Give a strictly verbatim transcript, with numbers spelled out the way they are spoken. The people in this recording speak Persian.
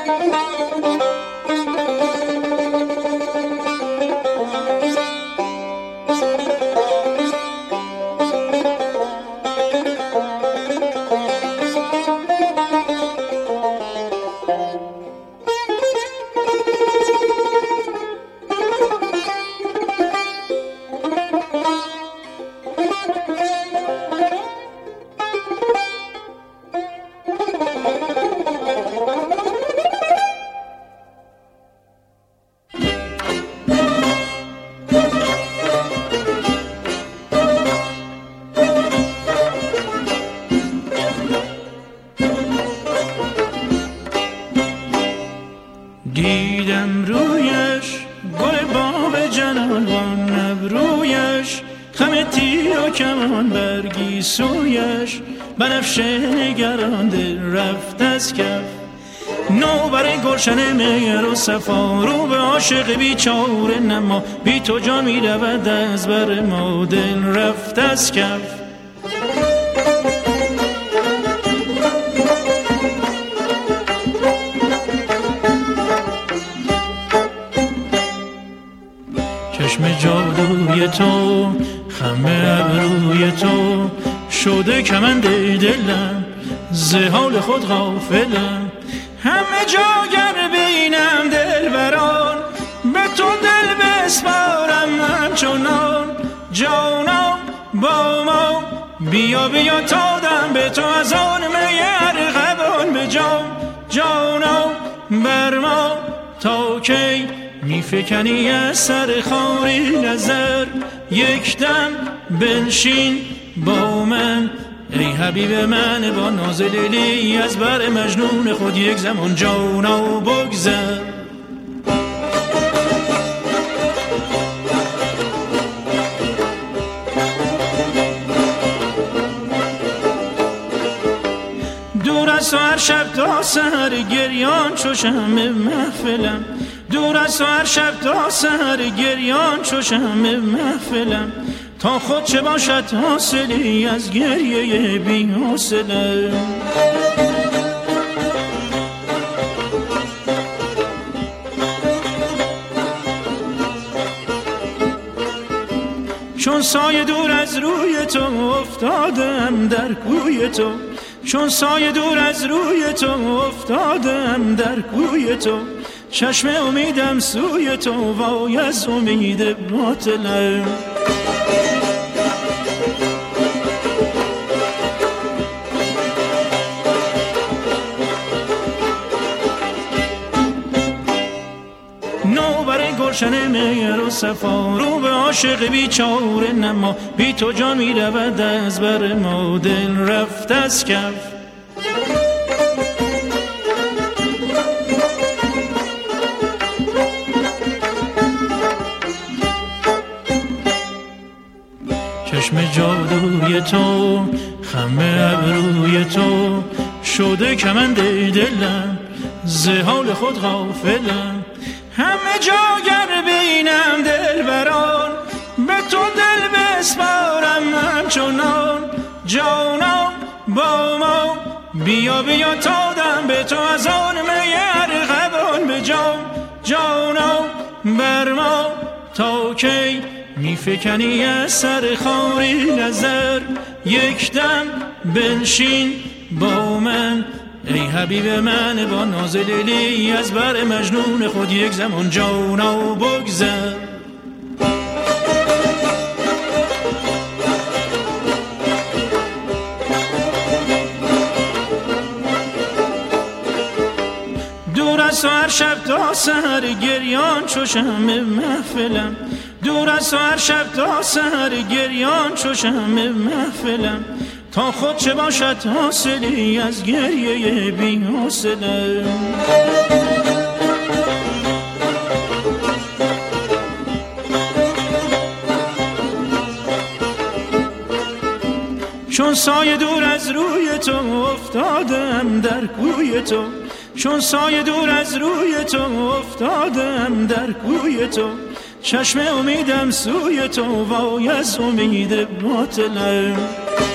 دیدم رویش گل باب جنان ابرویش خم تیر و کمان برگی سویش بنفشه نگران دل رفت از کف نو برای گلشن مهر و صفا رو به عاشق بیچاره نما بی تو جا می رود از بر ما دل رفت از کف چشم جادوی تو خم ابروی تو شده کمند دلم ز حال خود غافلم همه جا گر بینم دل بران به تو دل بسپارم همچنان جانا با ما بیا بیا تا دم به تو از آن می ارغوان به جام جانا بر ما تا کی میفکنی از سر خاری نظر یک دم بنشین با من ای حبیب من با ناز لیلی از بر مجنون خود یک زمان جانا بگذر دور از تو هر شب تا سحر گریان چو شمع محفلم دور از تو هر شب تا سحر گریان چو شمع محفلم تا خود چه باشد حاصلی از گریه بی حوصله چون سایه دور از روی تو افتادم در کوی تو چون سایه دور از روی تو افتادم در کوی تو چشم امیدم سوی تو وای از امید باطلم نو برای گلشن مهر و صفا رو به عاشق بیچاره نما بی تو جا می رود از بر ما دل رفت از کف چشم جادوی تو خم ابروی تو شده کمند دلم ز حال خود غافلم همه جا گر بینم دل بران به تو دل بسپارم همچنان جانا با ما بیا بیا تا دم به تو از آن می ارغوان به جام جانا بر ما تا کی میفکنی از سر خاری نظر یک دم بنشین با من ای حبیب من با ناز لیلی از بر مجنون خود یک زمان جانا بگذر دور از تو هر شب تا سحر گریان چو شمع محفلم دور از تو هر شب تا سحر گریان چو شمع محفلم تا خود چه باشد حاصلی از گریه بی حوصله چون سایه دور از روی تو افتادم در کوی تو چون سایه دور از روی تو افتادم در کوی تو چشم امیدم سوی تو وای از امید باطلم